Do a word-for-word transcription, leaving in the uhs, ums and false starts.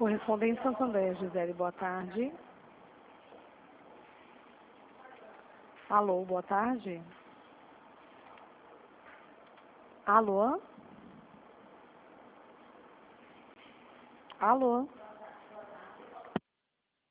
Correspondente Santo André, Gisele, boa tarde. Alô, boa tarde. Alô? Alô?